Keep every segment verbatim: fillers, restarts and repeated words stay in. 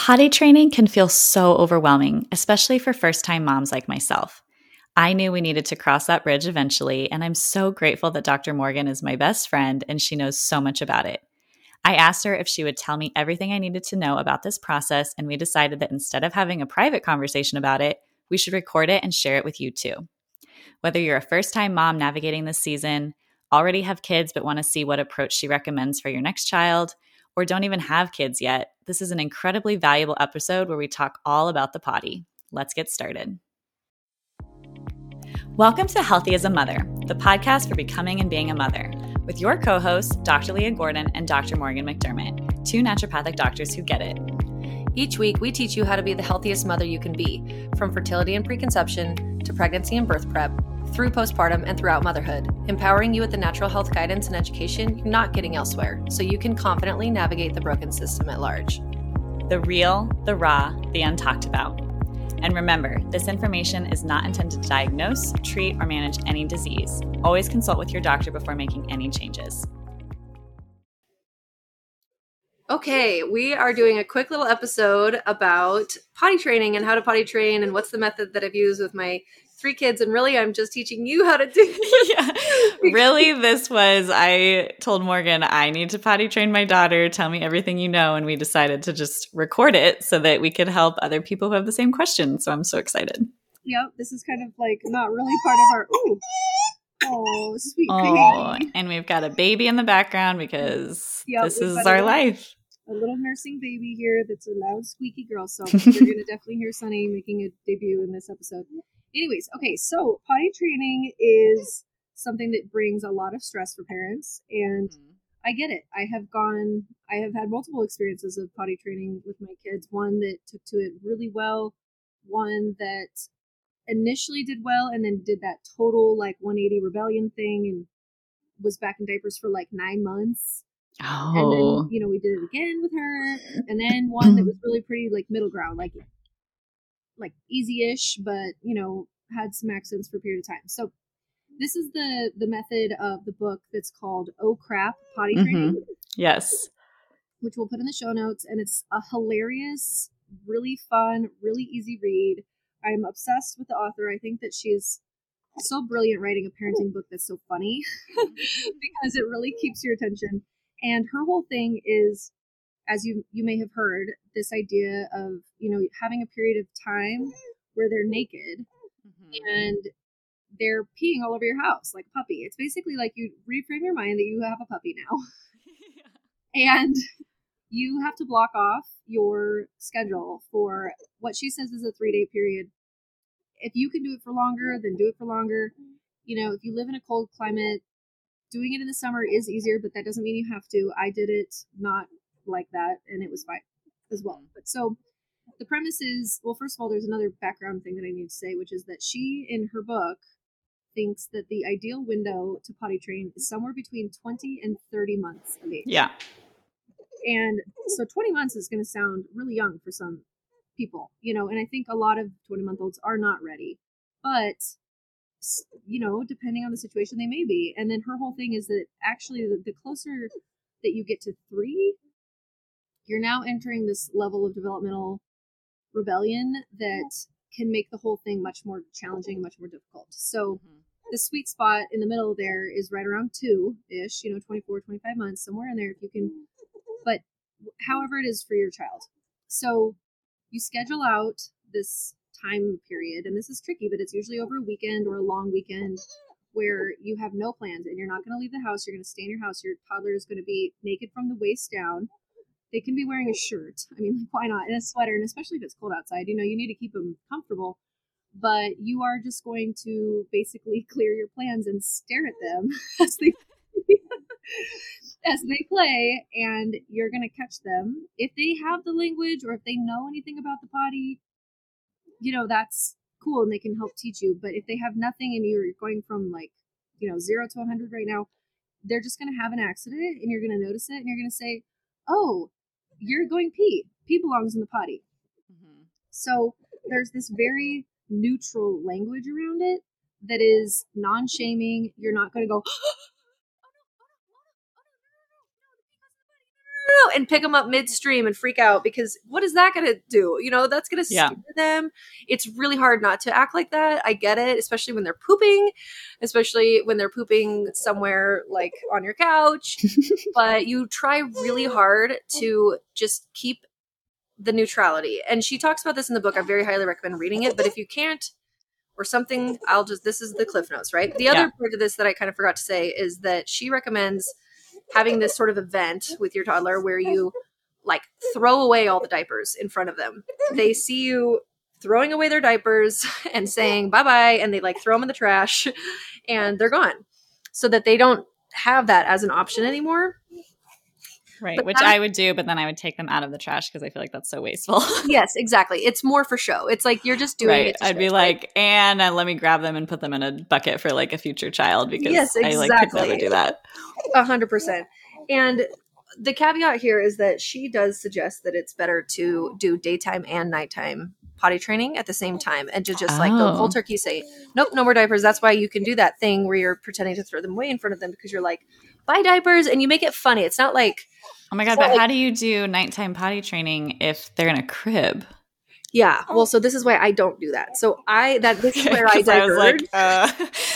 Potty training can feel so overwhelming, especially for first-time moms like myself. I knew we needed to cross that bridge eventually, and I'm so grateful that Doctor Morgan is my best friend and she knows so much about it. I asked her if she would tell me everything I needed to know about this process, and we decided that instead of having a private conversation about it, we should record it and share it with you too. Whether you're a first-time mom navigating this season, already have kids but want to see what approach she recommends for your next child, or don't even have kids yet, this is an incredibly valuable episode where we talk all about the potty. Let's get started. Welcome to Healthy as a Mother, the podcast for becoming and being a mother, with your co-hosts, Doctor Leah Gordon and Doctor Morgan McDermott, two naturopathic doctors who get it. Each week, we teach you how to be the healthiest mother you can be, from fertility and preconception to pregnancy and birth prep, through postpartum and throughout motherhood, empowering you with the natural health guidance and education you're not getting elsewhere, so you can confidently navigate the broken system at large. The real, the raw, the untalked about. And remember, this information is not intended to diagnose, treat, or manage any disease. Always consult with your doctor before making any changes. Okay, we are doing a quick little episode about potty training and how to potty train and what's the method that I've used with my three kids. And really, I'm just teaching you how to do it. Yeah. Really, this was, I told Morgan, I need to potty train my daughter. Tell me everything you know. And we decided to just record it so that we could help other people who have the same questions. So I'm so excited. Yep, this is kind of like not really part of our, ooh, oh, sweet Oh, baby. and we've got a baby in the background because Yep, this we've is got a our little- life. A little nursing baby here that's a loud, squeaky girl. So you're going to definitely hear Sunny making a debut in this episode. Anyways, okay, so potty training is something that brings a lot of stress for parents, and I get it. I have gone, I have had multiple experiences of potty training with my kids. One that took to it really well, one that initially did well, and then did that total like one eighty rebellion thing and was back in diapers for like nine months. Oh. And then, you know, we did it again with her. And then one that was really pretty, like, middle ground, like, like easy-ish, but, you know, had some accents for a period of time. So this is the the method of the book that's called Oh Crap, Potty Training. Mm-hmm. Yes. Which we'll put in the show notes. And it's a hilarious, really fun, really easy read. I'm obsessed with the author. I think that she's so brilliant writing a parenting book that's so funny because it really keeps your attention. And her whole thing is, as you you may have heard, this idea of, you know, having a period of time where they're naked mm-hmm. and they're peeing all over your house like a puppy. It's basically like you reframe your mind that you have a puppy now. Yeah. And you have to block off your schedule for what she says is a three-day period. If you can do it for longer, then do it for longer. You know, if you live in a cold climate, doing it in the summer is easier, but that doesn't mean you have to. I did it not like that, and it was fine as well. But so the premise is, well, first of all, there's another background thing that I need to say, which is that she, in her book, thinks that the ideal window to potty train is somewhere between twenty and thirty months of age. Yeah. And so twenty months is going to sound really young for some people, you know, and I think a lot of twenty-month-olds are not ready. But you know, depending on the situation, they may be. And then her whole thing is that actually the, the closer that you get to three, you're now entering this level of developmental rebellion that can make the whole thing much more challenging, much more difficult. So mm-hmm. the sweet spot in the middle there is right around two-ish, you know, twenty-four, twenty-five months, somewhere in there if you can, but however it is for your child. So you schedule out this time period, and this is tricky, but it's usually over a weekend or a long weekend where you have no plans and you're not going to leave the house. You're going to stay in your house. Your toddler is going to be naked from the waist down. They can be wearing a shirt. I mean, why not? And a sweater, and especially if it's cold outside, you know, you need to keep them comfortable, but you are just going to basically clear your plans and stare at them as they as they play, and you're going to catch them. If they have the language or if they know anything about the potty, you know, that's cool and they can help teach you. But if they have nothing and you're going from like, you know, zero to one hundred right now, they're just going to have an accident and you're going to notice it and you're going to say, oh, you're going pee. Pee belongs in the potty. Mm-hmm. So there's this very neutral language around it that is non-shaming. You're not going to go, no, no, and pick them up midstream and freak out because what is that going to do? You know, that's going to Yeah. scare them. It's really hard not to act like that. I get it, especially when they're pooping, especially when they're pooping somewhere like on your couch. But you try really hard to just keep the neutrality. And she talks about this in the book. I very highly recommend reading it. But if you can't, or something, I'll just, this is the Cliff Notes, right? The other Yeah. part of this that I kind of forgot to say is that she recommends having this sort of event with your toddler where you like throw away all the diapers in front of them. They see you throwing away their diapers and saying bye-bye, and they like throw them in the trash and they're gone so that they don't have that as an option anymore. Right. But Which that- I would do, but then I would take them out of the trash because I feel like that's so wasteful. Yes, exactly. It's more for show. It's like you're just doing Right. it. to I'd show, be right? like, and uh, let me grab them and put them in a bucket for like a future child because Yes, I like could exactly. never do that. A hundred percent. And the caveat here is that she does suggest that it's better to do daytime and nighttime potty training at the same time and to just like go Oh. cold turkey say, nope, no more diapers. That's why you can do that thing where you're pretending to throw them away in front of them because you're like, buy diapers, and you make it funny. It's not like, Oh my God. It's But not like- how do you do nighttime potty training if they're in a crib? yeah, well, so this is why I don't do that. So I, that this is Okay, where I 'cause I was diverge. like, uh,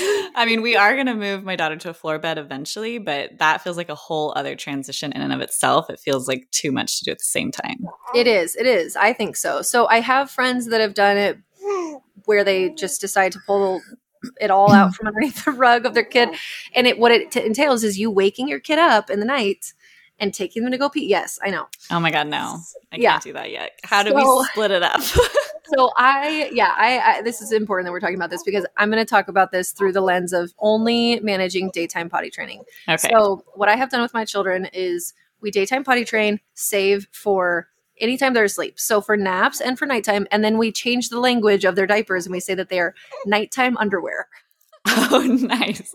I mean, we are going to move my daughter to a floor bed eventually, but that feels like a whole other transition in and of itself. It feels like too much to do at the same time. It is. It is. I think so. So I have friends that have done it where they just decide to pull it all out from underneath the rug of their kid. And it what it t- entails is you waking your kid up in the night and taking them to go pee. Yes, I know. Oh my God, no. I Yeah. can't do that yet. How do So- we split it up? So I, yeah, I, I, this is important that we're talking about this because I'm going to talk about this through the lens of only managing daytime potty training. Okay. So what I have done with my children is we daytime potty train, save for anytime they're asleep. So for naps and for nighttime, and then we change the language of their diapers and we say that they are nighttime underwear. Oh, nice.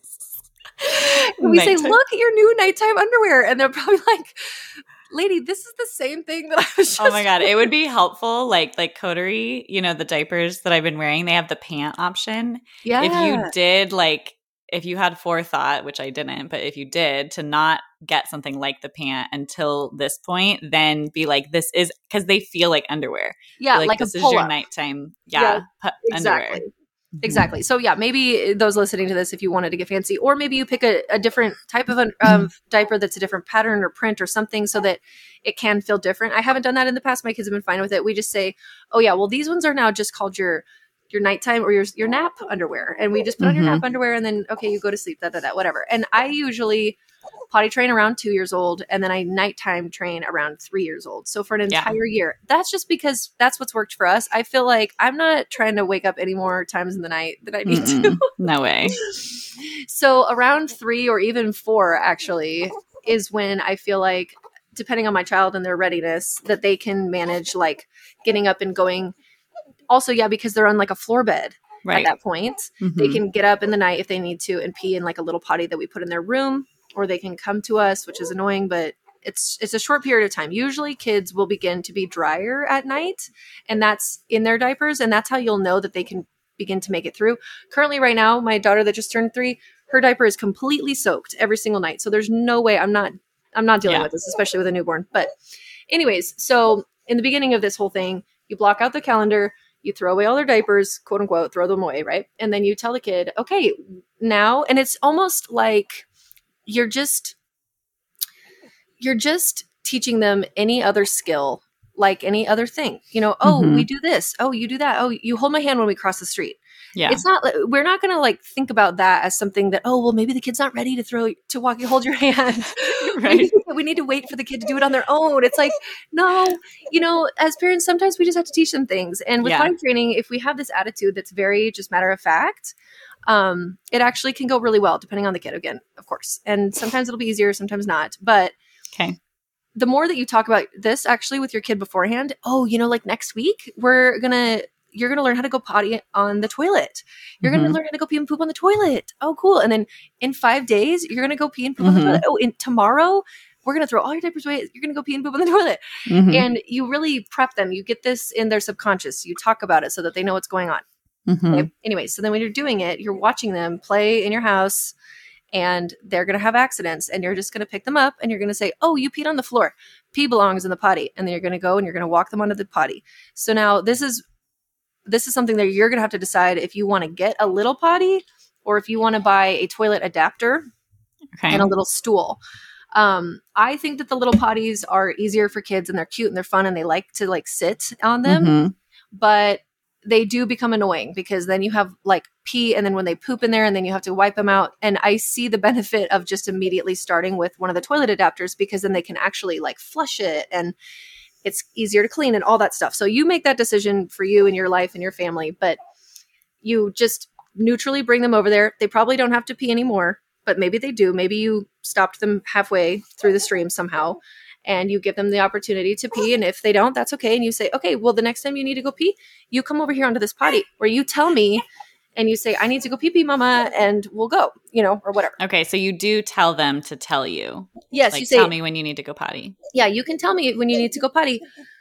And we say, Nighttime. look at your new nighttime underwear. And they're probably like, lady, this is the same thing that I was just Oh my God. It would be helpful. Like, like Coterie, you know, the diapers that I've been wearing, they have the pant option. Yeah. If you did, like, if you had forethought, which I didn't, but if you did, to not get something like the pant until this point, then be like, this is because they feel like underwear. yeah, Like, like, this a is your pull-up. nighttime. Yeah. Yeah, pu- Exactly. Underwear. Exactly. So yeah, maybe those listening to this, if you wanted to get fancy, or maybe you pick a, a different type of, an, of diaper that's a different pattern or print or something so that it can feel different. I haven't done that in the past. My kids have been fine with it. We just say, oh yeah, well, these ones are now just called your your nighttime or your your nap underwear. And we just put on your Mhm. nap underwear and then, okay, you go to sleep, da, da, da, whatever. And I usually potty train around two years old and then I nighttime train around three years old. So for an Yeah. entire year, that's just because that's what's worked for us. I feel like I'm not trying to wake up any more times in the night than I need to. Mm-mm. No way. So around three or even four actually is when I feel like, depending on my child and their readiness, that they can manage like getting up and going. Also, yeah, because they're on like a floor bed Right. at that point. They Mhm. can get up in the night if they need to and pee in like a little potty that we put in their room, or they can come to us, which is annoying, but it's it's a short period of time. Usually kids will begin to be drier at night, and that's in their diapers, and that's how you'll know that they can begin to make it through. Currently right now, my daughter that just turned three, her diaper is completely soaked every single night. So there's no way I'm not I'm not dealing Yeah. with this, especially with a newborn. But anyways, so in the beginning of this whole thing, you block out the calendar, you throw away all their diapers, quote unquote, throw them away, right? And then you tell the kid, okay, now, and it's almost like you're just you're just teaching them any other skill, like any other thing. You know, oh, Mhm. we do this. Oh, you do that. Oh, you hold my hand when we cross the street. Yeah. It's not like we're not going to like think about that as something that, oh, well, maybe the kid's not ready to throw to walk you, hold your hand. Right. we need to wait for the kid to do it on their own. It's like, no, you know, as parents, sometimes we just have to teach them things. And with Yeah. potty training, if we have this attitude that's very just matter of fact, um, it actually can go really well, depending on the kid, again, of course. And sometimes it'll be easier, sometimes not. But Okay. the more that you talk about this actually with your kid beforehand, oh, you know, like next week, we're going to, you're going to learn how to go potty on the toilet. You're going Mhm. to learn how to go pee and poop on the toilet. Oh, cool. And then in five days, you're going to go pee and poop on the Mhm. toilet. Oh, and tomorrow, we're going to throw all your diapers away. You're going to go pee and poop on the toilet. Mhm. And you really prep them. You get this in their subconscious. You talk about it so that they know what's going on. Mhm. Okay? Anyway, so then when you're doing it, you're watching them play in your house and they're going to have accidents, and you're just going to pick them up and you're going to say, oh, you peed on the floor. Pee belongs in the potty. And then you're going to go and you're going to walk them onto the potty. So now this is, this is something that you're going to have to decide if you want to get a little potty or if you want to buy a toilet adapter okay. and a little stool. Um, I think that the little potties are easier for kids and they're cute and they're fun and they like to like sit on them, mm-hmm. but they do become annoying because then you have like pee and then when they poop in there and then you have to wipe them out. And I see the benefit of just immediately starting with one of the toilet adapters because then they can actually like flush it and it's easier to clean and all that stuff. So you make that decision for you and your life and your family, but you just neutrally bring them over there. They probably don't have to pee anymore, but maybe they do. Maybe you stopped them halfway through the stream somehow and you give them the opportunity to pee. And if they don't, that's okay. And you say, okay, well, the next time you need to go pee, you come over here onto this potty where you tell me and you say, I need to go pee pee, mama, and we'll go, you know, or whatever. Okay. So you do tell them to tell you. Yes. Like, you say, tell me when you need to go potty. Yeah. You can tell me when you need to go potty.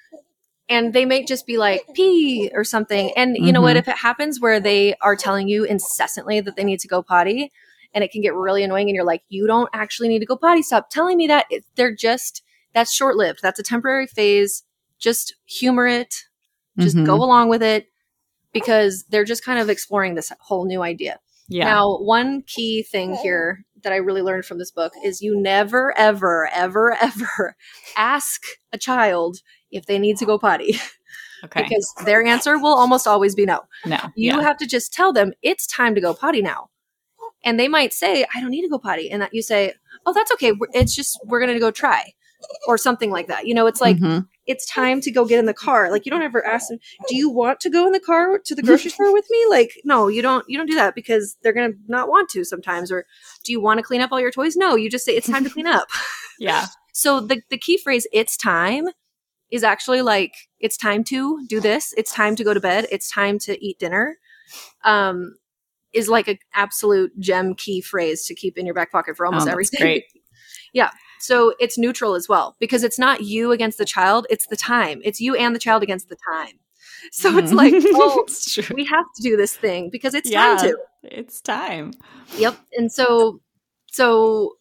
And they may just be like, pee or something. And you mm-hmm. know what? If it happens where they are telling you incessantly that they need to go potty and it can get really annoying and you're like, you don't actually need to go potty. Stop telling me that. It, they're just, that's short-lived. That's a temporary phase. Just humor it. Just mm-hmm. go along with it because they're just kind of exploring this whole new idea. Yeah. Now, one key thing here that I really learned from this book is you never, ever, ever, ever ask a child if they need to go potty. Okay. Because their answer will almost always be no. No. You yeah. have to just tell them it's time to go potty now. And they might say, I don't need to go potty. And that you say, oh, that's okay. It's just, we're going to go try or something like that. You know, it's like, mm-hmm. it's time to go get in the car. Like you don't ever ask them, do you want to go in the car to the grocery store with me? Like, no, you don't, you don't do that because they're going to not want to sometimes. Or do you want to clean up all your toys? No, you just say it's time to clean up. Yeah. So the, the key phrase, it's time, is actually like, it's time to do this. It's time to go to bed. It's time to eat dinner. Um, is like an absolute gem key phrase to keep in your back pocket for almost oh, everything. Great. Yeah. So it's neutral as well because it's not you against the child. It's the time. It's you and the child against the time. So mm. it's like, oh, it's we have to do this thing because it's yeah, time to. It's time. Yep. And so, so,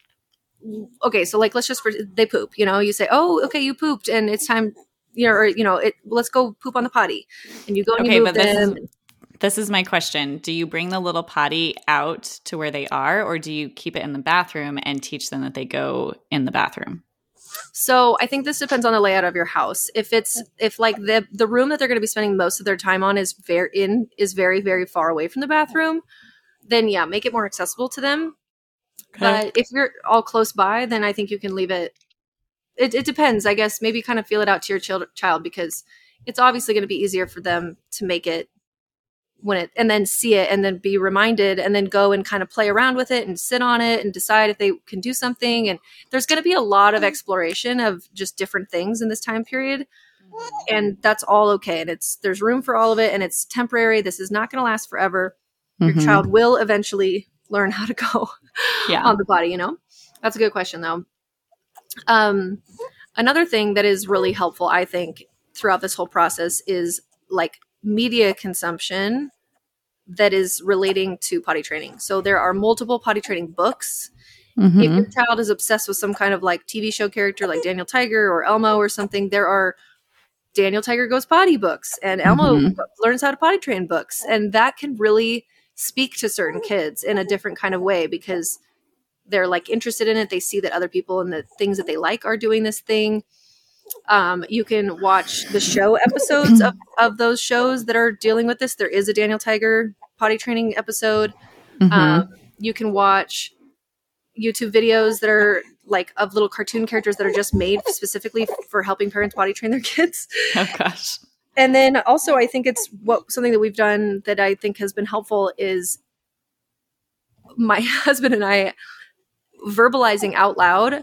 okay. So like, let's just, they poop, you know, you say, oh, okay, you pooped and it's time, you know, or, you know, it, let's go poop on the potty and you go and okay, you move but this them. Is- This is my question. Do you bring the little potty out to where they are, or do you keep it in the bathroom and teach them that they go in the bathroom? So I think this depends on the layout of your house. If it's if like the the room that they're going to be spending most of their time on is very in is very very far away from the bathroom, then yeah, make it more accessible to them. Okay. But if you're all close by, then I think you can leave it. It, it depends, I guess. Maybe kind of feel it out to your child child because it's obviously going to be easier for them to make it. When it and then see it and then be reminded and then go and kind of play around with it and sit on it and decide if they can do something. And there's going to be a lot of exploration of just different things in this time period. And that's all okay. And it's, there's room for all of it and it's temporary. This is not going to last forever. Your mm-hmm. child will eventually learn how to go yeah. on the body, you know? That's a good question though. Um, another thing that is really helpful, I think, throughout this whole process is like media consumption that is relating to potty training. So there are multiple potty training books. Mm-hmm. If your child is obsessed with some kind of like T V show character like Daniel Tiger or Elmo or something, there are Daniel Tiger Goes Potty books and Elmo mm-hmm. learns how to potty train books. And that can really speak to certain kids in a different kind of way because they're like interested in it. They see that other people and the things that they like are doing this thing. Um, you can watch the show episodes of, of those shows that are dealing with this. There is a Daniel Tiger potty training episode. Mm-hmm. Um, you can watch YouTube videos that are like of little cartoon characters that are just made specifically for helping parents potty train their kids. Oh gosh. And then also I think it's what something that we've done that I think has been helpful is my husband and I verbalizing out loud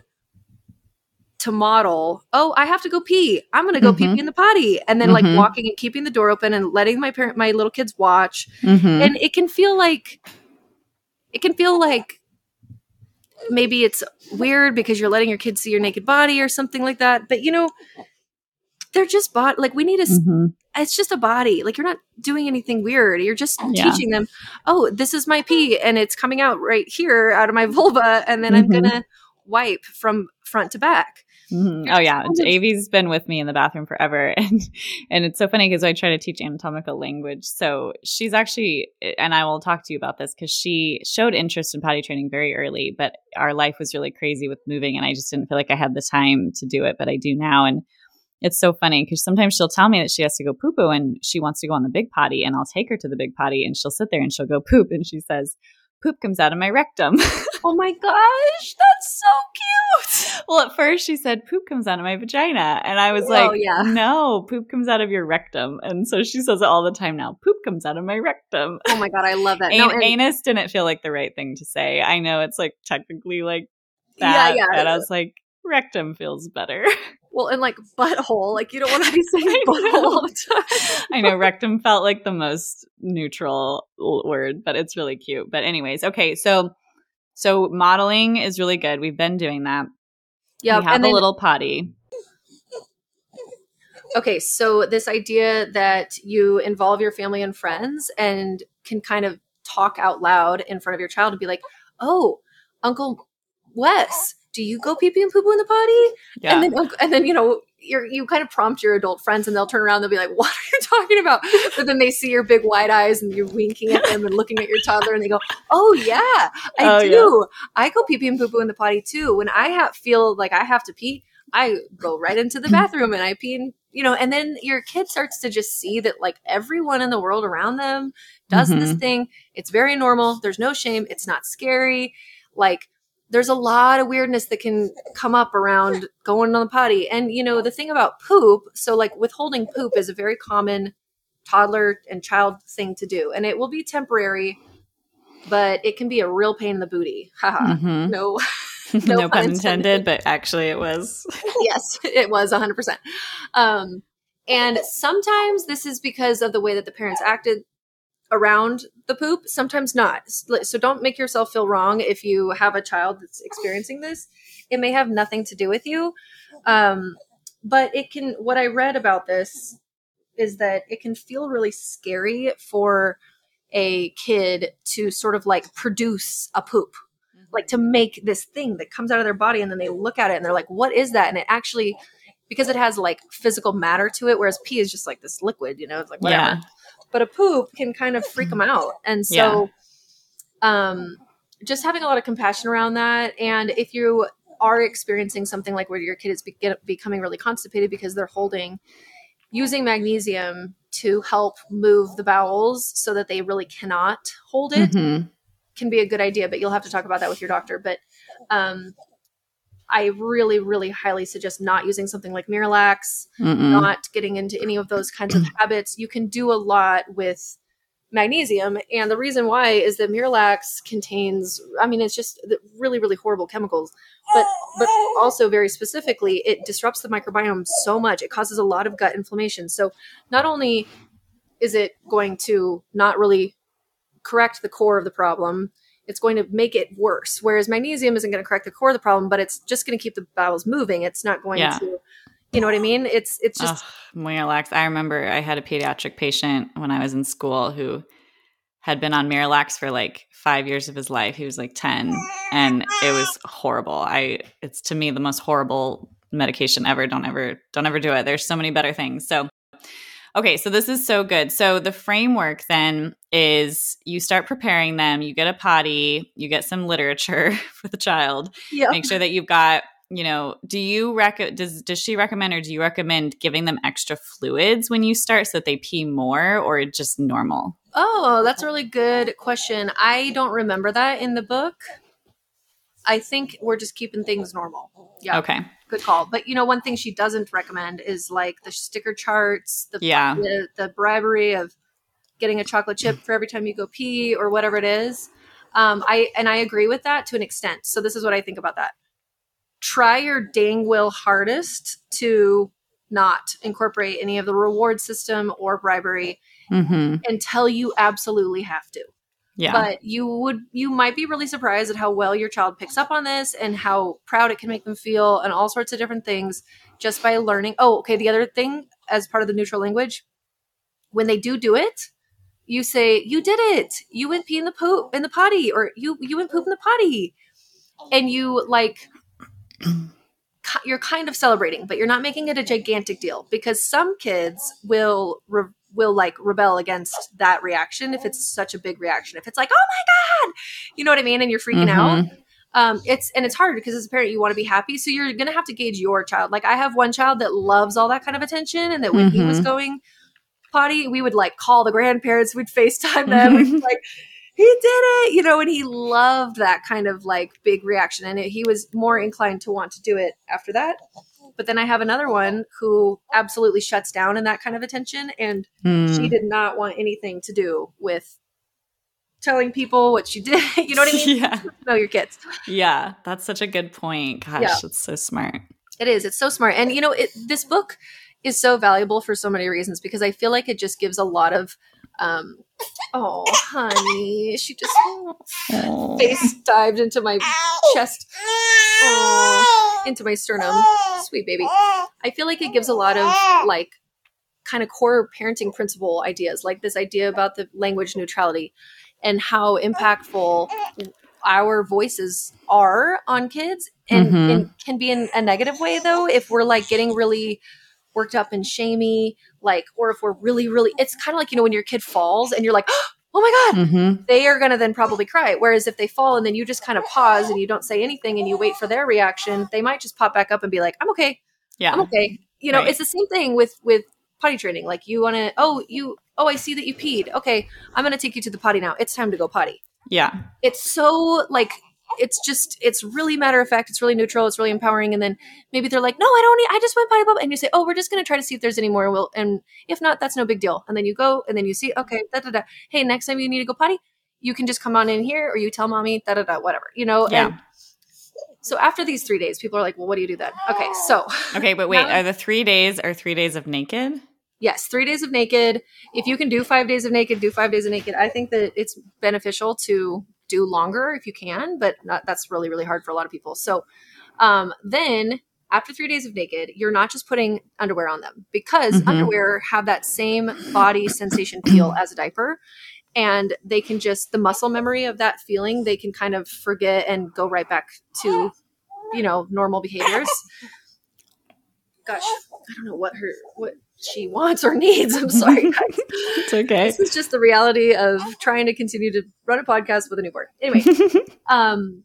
to model, oh, I have to go pee. I'm going to go mm-hmm. pee pee in the potty. And then mm-hmm. like walking and keeping the door open and letting my parent, my little kids watch. Mm-hmm. And it can feel like, it can feel like maybe it's weird because you're letting your kids see your naked body or something like that. But you know, they're just bought, like we need to, mm-hmm. it's just a body. Like you're not doing anything weird. You're just Yeah. teaching them, oh, this is my pee and it's coming out right here out of my vulva. And then Mhm. I'm going to wipe from front to back. Mm-hmm. Oh yeah. Avi's been with me in the bathroom forever. And, and it's so funny because I try to teach anatomical language. So she's actually, and I will talk to you about this because she showed interest in potty training very early, but our life was really crazy with moving and I just didn't feel like I had the time to do it, but I do now. And it's so funny because sometimes she'll tell me that she has to go poo poo and she wants to go on the big potty and I'll take her to the big potty and she'll sit there and she'll go poop. And she says, poop comes out of my rectum. Oh my gosh, that's so cute. Well, at first she said poop comes out of my vagina. And I was like, Oh, yeah. no, poop comes out of your rectum. And so she says it all the time now. Poop comes out of my rectum. Oh my God, I love that. An- No, and- anus didn't feel like the right thing to say. I know it's like technically like that. Yeah, yeah. But I was like, rectum feels better. Well, and like butthole, like you don't want to be saying I butthole know. all the time. I know rectum felt like the most neutral word, but it's really cute. But anyways, okay, so so modeling is really good. We've been doing that. Yeah, we have and a then, little potty. okay, so this idea that you involve your family and friends and can kind of talk out loud in front of your child and be like, "Oh, Uncle Wes, do you go pee pee and poo poo in the potty?" Yeah. And then, and then you know, you're, you kind of prompt your adult friends and they'll turn around and they'll be like, "What are you talking about?" But then they see your big wide eyes and you're winking at them and looking at your toddler and they go, "Oh yeah, I Oh, do. yeah. I go pee pee and poo poo in the potty too. When I ha- feel like I have to pee, I go right into the bathroom and I pee and, you know," and then your kid starts to just see that like everyone in the world around them does Mhm. this thing. It's very normal. There's no shame. It's not scary. Like, there's a lot of weirdness that can come up around going on the potty. And, you know, the thing about poop, so like withholding poop is a very common toddler and child thing to do. And it will be temporary, but it can be a real pain in the booty. Haha. Mhm. No, no, no pun pun intended, but actually it was. yes, it was one hundred percent. Um, and sometimes this is because of the way that the parents acted around the poop, sometimes not. So don't make yourself feel wrong if you have a child that's experiencing this. It may have nothing to do with you. Um, but it can, what I read about this is that it can feel really scary for a kid to sort of like produce a poop, like to make this thing that comes out of their body and then they look at it and they're like, what is that? And it actually, because it has like physical matter to it, whereas pee is just like this liquid, you know, it's like whatever. Yeah. But a poop can kind of freak them out. And so um, just having a lot of compassion around that. And if you are experiencing something like where your kid is be- get, becoming really constipated because they're holding, using magnesium to help move the bowels so that they really cannot hold it Mhm. can be a good idea, but you'll have to talk about that with your doctor. But um, I really, really highly suggest not using something like Miralax, Mm-mm. not getting into any of those kinds of habits. You can do a lot with magnesium. And the reason why is that Miralax contains, I mean, it's just really, really horrible chemicals, but, but also very specifically, it disrupts the microbiome so much. It causes a lot of gut inflammation. So not only is it going to not really correct the core of the problem, it's going to make it worse. Whereas magnesium isn't going to correct the core of the problem, but it's just going to keep the bowels moving. It's not going Yeah. to, you know what I mean? It's it's just Ugh, Miralax. I remember I had a pediatric patient when I was in school who had been on Miralax for like five years of his life. He was like ten, and it was horrible. I it's to me the most horrible medication ever. Don't ever don't ever do it. There's so many better things. So okay, so this is so good. So the framework then is you start preparing them, you get a potty, you get some literature for the child. yeah. Make sure that you've got, you know, do you rec- does does she recommend or do you recommend giving them extra fluids when you start so that they pee more or just normal? Oh, that's a really good question. I don't remember that in the book. I think we're just keeping things normal. Yeah. Okay. Good call. But you know, one thing she doesn't recommend is like the sticker charts, the Yeah. the, the bribery of getting a chocolate chip for every time you go pee or whatever it is. Um, I and I agree with that to an extent. So this is what I think about that. Try your dang will hardest to not incorporate any of the reward system or bribery Mm-hmm. until you absolutely have to. Yeah. But you would, you might be really surprised at how well your child picks up on this and how proud it can make them feel and all sorts of different things just by learning. Oh, okay. The other thing as part of the neutral language, when they do do it, you say, you did it. You went pee in the poop in the potty, or you, you went poop in the potty. And you like, you're kind of celebrating, but you're not making it a gigantic deal, because some kids will, re- will like rebel against that reaction. If it's such a big reaction, if it's like, oh my God, you know what I mean? And you're freaking Mm-hmm. out. Um, it's, and it's hard because as a parent, you want to be happy. So you're going to have to gauge your child. Like I have one child that loves all that kind of attention. And that when Mm-hmm. he was going potty, we would like call the grandparents, we'd FaceTime them. We'd be like, he did it, you know, and he loved that kind of like big reaction. And it, he was more inclined to want to do it after that. But then I have another one who absolutely shuts down in that kind of attention. And Mm. she did not want anything to do with telling people what she did. You know what I mean? Yeah. Know your kids. Yeah. That's such a good point. Gosh, Yeah. that's so smart. It is. It's so smart. And, you know, it, this book is so valuable for so many reasons, because I feel like it just gives a lot of, um, oh, honey, she just Oh. face dived into my chest, oh, into my sternum. Sweet baby. I feel like it gives a lot of like kind of core parenting principle ideas, like this idea about the language neutrality and how impactful our voices are on kids, and, Mhm. and can be in a negative way though, if we're like getting really worked up and shamey, like, or if we're really, really, it's kind of like, you know, when your kid falls and you're like, oh my God, Mm-hmm. they are going to then probably cry. Whereas if they fall and then you just kind of pause and you don't say anything and you wait for their reaction, they might just pop back up and be like, I'm okay. Yeah. I'm okay. You know, Right. it's the same thing with, with potty training. Like you want to, oh, you, oh, I see that you peed. Okay. I'm going to take you to the potty now. It's time to go potty. Yeah. It's so like, it's just, it's really matter of fact. It's really neutral. It's really empowering. And then maybe they're like, no, I don't need, I just went potty bubble. And you say, oh, we're just going to try to see if there's any more. We'll, and if not, that's no big deal. And then you go and then you see, okay, da, da, da. Hey, next time you need to go potty, you can just come on in here, or you tell mommy, da, da, da, whatever, you know? Yeah. And so after these three days, people are like, well, what do you do then? Okay. So Okay, but wait, Now- are the three days or three days of naked? yes, three days of naked. If you can do five days of naked, do five days of naked. I think that it's beneficial to do longer if you can, but not, that's really, really hard for a lot of people. So um, then after three days of naked, you're not just putting underwear on them, because Mhm. underwear have that same body sensation feel as a diaper. And they can just, the muscle memory of that feeling, they can kind of forget and go right back to, you know, normal behaviors. Gosh, I don't know what her, what she wants or needs. I'm sorry, guys. It's okay. This is just the reality of trying to continue to run a podcast with a newborn. Anyway, um,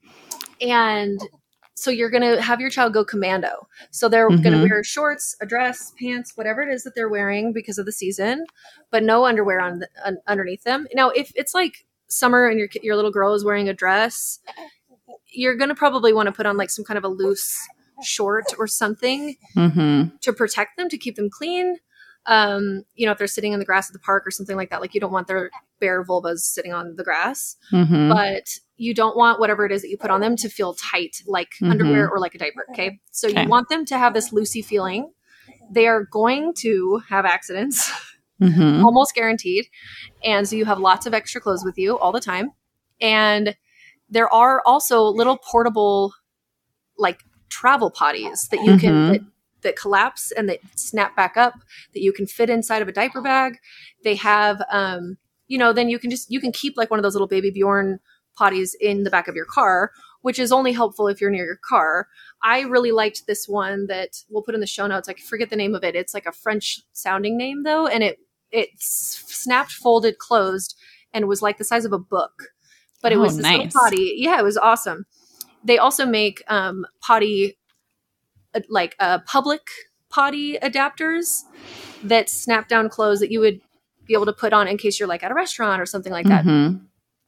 and so you're going to have your child go commando. So they're Mhm. going to wear shorts, a dress, pants, whatever it is that they're wearing because of the season, but no underwear on the, un, underneath them. Now, if it's like summer and your ki- your little girl is wearing a dress, you're going to probably want to put on like some kind of a loose short or something Mm-hmm. to protect them, to keep them clean. Um, you know, if they're sitting in the grass at the park or something like that, like you don't want their bare vulvas sitting on the grass, Mm-hmm. but you don't want whatever it is that you put on them to feel tight, like Mhm. underwear or like a diaper. Okay. So Okay. you want them to have this loosey feeling. They are going to have accidents, Mm-hmm. almost guaranteed. And so you have lots of extra clothes with you all the time. And there are also little portable, like travel potties that you can, Mhm. that, that collapse and that snap back up, that you can fit inside of a diaper bag. They have, um, you know, then you can just, you can keep like one of those little baby Bjorn potties in the back of your car, which is only helpful if you're near your car. I really liked this one that we'll put in the show notes. I forget the name of it. It's like a French sounding name though. And it, it s- snapped, folded, closed, and was like the size of a book, but it Oh, was this nice. little potty. Yeah, it was awesome. They also make um, potty, uh, like uh, public potty adapters that snap down clothes that you would be able to put on in case you're like at a restaurant or something like that. Mm-hmm.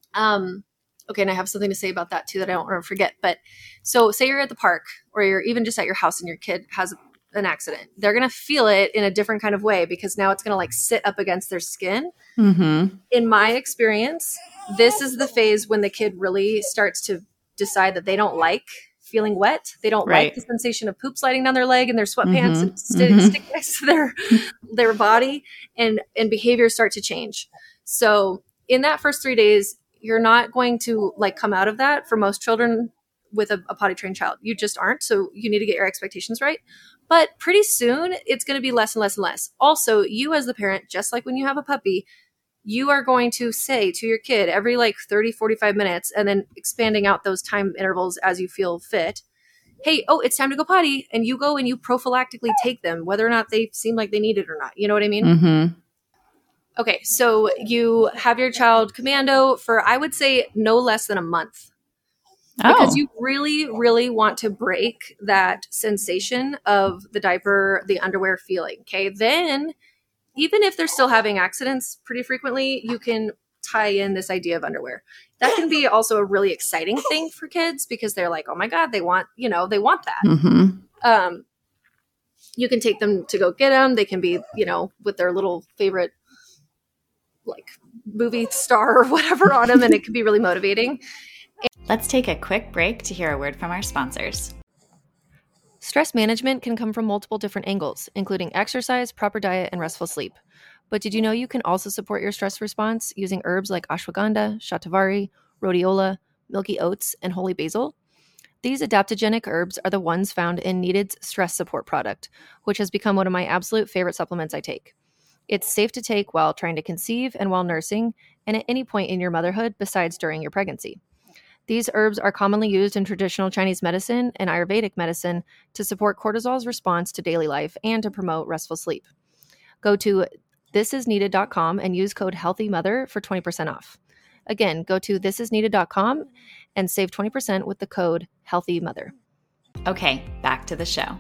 Um, okay, and I have something to say about that too that I don't want to forget. But so say you're at the park or you're even just at your house and your kid has an accident. They're going to feel it in a different kind of way because now it's going to like sit up against their skin. Mm-hmm. In my experience, this is the phase when the kid really starts to decide that they don't like feeling wet. They don't Right. like the sensation of poop sliding down their leg and their sweatpants Mhm. and sti- Mhm. stick next to their their body, and and behaviors start to change. So in that first three days, you're not going to like come out of that for most children with a, a potty trained child. You just aren't. So you need to get your expectations right. But pretty soon it's going to be less and less and less. Also, you as the parent, just like when you have a puppy, you are going to say to your kid every like thirty, forty-five minutes, and then expanding out those time intervals as you feel fit. Hey, oh, it's time to go potty. And you go and you prophylactically take them, whether or not they seem like they need it or not. You know what I mean? Mm-hmm. Okay. So you have your child commando for, I would say, no less than a month. Oh. Because you really, really want to break that sensation of the diaper, the underwear feeling. Okay. Then even if they're still having accidents pretty frequently, you can tie in this idea of underwear. That can be also a really exciting thing for kids because they're like, oh my God, they want, you know, they want that. Mm-hmm. Um, you can take them to go get them. They can be, you know, with their little favorite, like movie star or whatever on them. And it can be really motivating. Let's take a quick break to hear a word from our sponsors. Stress management can come from multiple different angles, including exercise, proper diet, and restful sleep. But did you know you can also support your stress response using herbs like ashwagandha, shatavari, rhodiola, milky oats, and holy basil? These adaptogenic herbs are the ones found in Needed's stress support product, which has become one of my absolute favorite supplements I take. It's safe to take while trying to conceive and while nursing, and at any point in your motherhood besides during your pregnancy. These herbs are commonly used in traditional Chinese medicine and Ayurvedic medicine to support cortisol's response to daily life and to promote restful sleep. Go to this is needed dot com and use code HEALTHYMOTHER for twenty percent off. Again, go to this is needed dot com and save twenty percent with the code HEALTHYMOTHER. Okay, back to the show.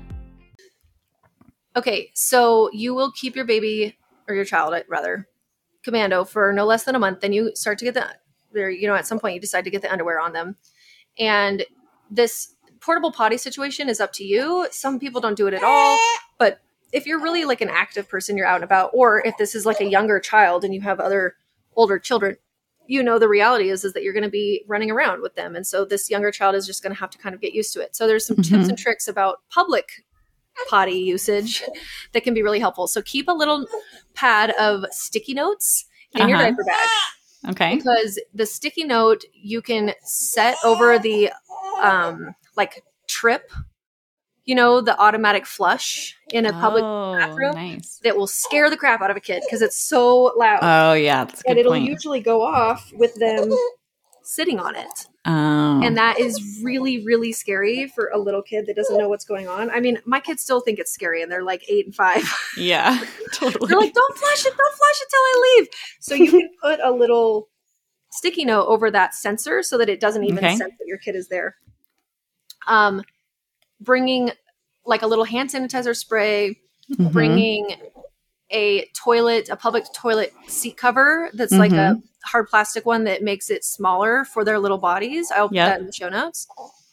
Okay, so you will keep your baby, or your child rather, commando for no less than a month. Then you start to get the, there, you know, at some point you decide to get the underwear on them. And this portable potty situation is up to you. Some people don't do it at all, but if you're really like an active person, you're out and about, or if this is like a younger child and you have other older children, you know, the reality is, is that you're going to be running around with them. And so this younger child is just going to have to kind of get used to it. So there's some mm-hmm. tips and tricks about public potty usage that can be really helpful. So keep a little pad of sticky notes in uh-huh. your diaper bag. Okay. Because the sticky note you can set over the um, like trip, you know, the automatic flush in a public oh, bathroom nice. That will scare the crap out of a kid because it's so loud. Oh, yeah. That's a good and it'll point. usually go off with them sitting on it. Oh. And that is really, really scary for a little kid that doesn't know what's going on. I mean, my kids still think it's scary and they're like eight and five. Yeah, totally. They're like, don't flush it, don't flush it till I leave. So you can put a little sticky note over that sensor so that it doesn't even okay. sense that your kid is there. Um, bringing like a little hand sanitizer spray, mm-hmm. bringing a toilet, a public toilet seat cover that's mm-hmm. like a hard plastic one that makes it smaller for their little bodies. I'll yep. put that in the show notes.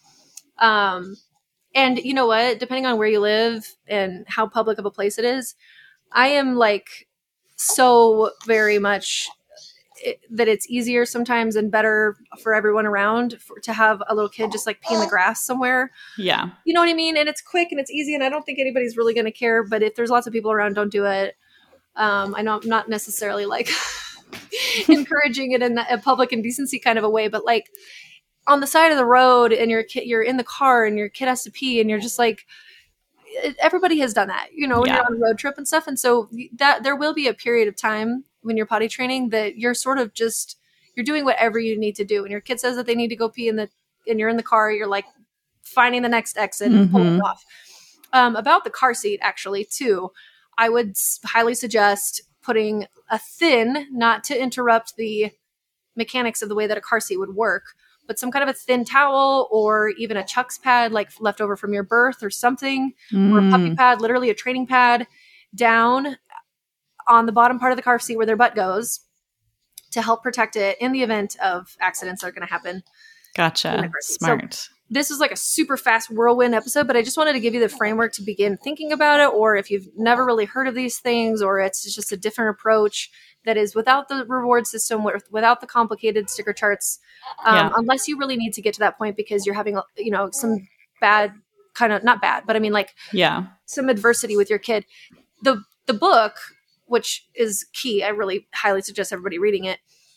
Um, and you know what? Depending on where you live and how public of a place it is, I am like so very much it, that it's easier sometimes and better for everyone around for, to have a little kid just like pee in the grass somewhere. Yeah. You know what I mean? And it's quick and it's easy and I don't think anybody's really going to care, but if there's lots of people around, don't do it. Um, I know I'm not necessarily like encouraging it in a public indecency kind of a way, but like on the side of the road and your kid, you're in the car and your kid has to pee and you're just like, everybody has done that, you know, when yeah. you're on a road trip and stuff. And so that there will be a period of time when you're potty training that you're sort of just, you're doing whatever you need to do. And your kid says that they need to go pee in the, and you're in the car, you're like finding the next exit and mm-hmm. pulling it off. Um, about the car seat actually too, I would highly suggest putting a thin, not to interrupt the mechanics of the way that a car seat would work, but some kind of a thin towel or even a Chucks pad, like left over from your birth or something, mm. or a puppy pad, literally a training pad down on the bottom part of the car seat where their butt goes to help protect it in the event of accidents that are going to happen. Gotcha. Smart. So this is like a super fast whirlwind episode, but I just wanted to give you the framework to begin thinking about it. Or if you've never really heard of these things, or it's just a different approach that is without the reward system, without the complicated sticker charts, um, yeah. unless you really need to get to that point because you're having, you know, some bad kind of, not bad, but I mean like yeah, some adversity with your kid. The, the book, which is key, I really highly suggest everybody reading it,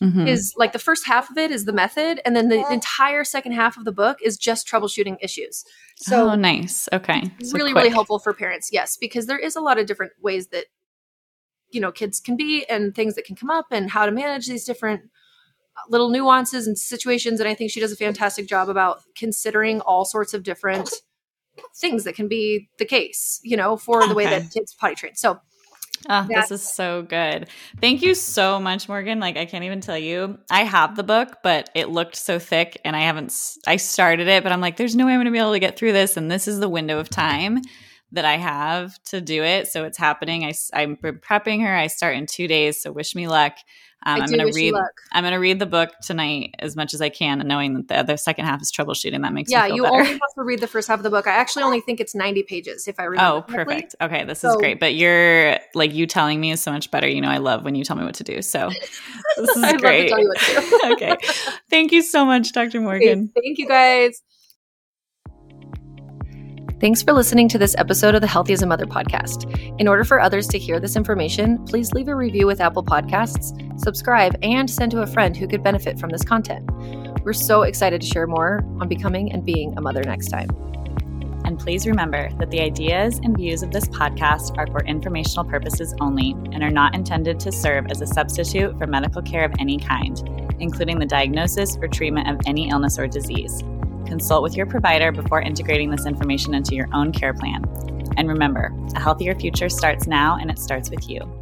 mm-hmm. is like the first half of it is the method. And then the entire second half of the book is just troubleshooting issues. So oh, nice. Okay. So really, quick. really helpful for parents. Yes. Because there is a lot of different ways that, you know, kids can be and things that can come up and how to manage these different little nuances and situations. And I think she does a fantastic job about considering all sorts of different things that can be the case, you know, for the way okay. that kids potty train. So oh, this is so good. Thank you so much, Morgan. Like, I can't even tell you. I have the book, but it looked so thick and I haven't, I started it, but I'm like, there's no way I'm going to be able to get through this. And this is the window of time that I have to do it. So it's happening. I, I'm prepping her. I start in two days. So wish me luck. Um, I I'm do going to wish read, you luck. I'm going to read the book tonight as much as I can, and knowing that the other second half is troubleshooting. That makes yeah, me feel you better. only have to read the first half of the book. I actually only think it's ninety pages if I remember Oh, correctly. perfect. Okay. This so, is great. But you're like, you telling me is so much better. You know, I love when you tell me what to do. So this is I'd great. love to tell you what to do. Okay. Thank you so much, Doctor Morgan. Okay, thank you guys. Thanks for listening to this episode of the Healthy as a Mother podcast. In order for others to hear this information, please leave a review with Apple Podcasts, subscribe, and send to a friend who could benefit from this content. We're so excited to share more on becoming and being a mother next time. And please remember that the ideas and views of this podcast are for informational purposes only and are not intended to serve as a substitute for medical care of any kind, including the diagnosis or treatment of any illness or disease. Consult with your provider before integrating this information into your own care plan. And remember, a healthier future starts now, and it starts with you.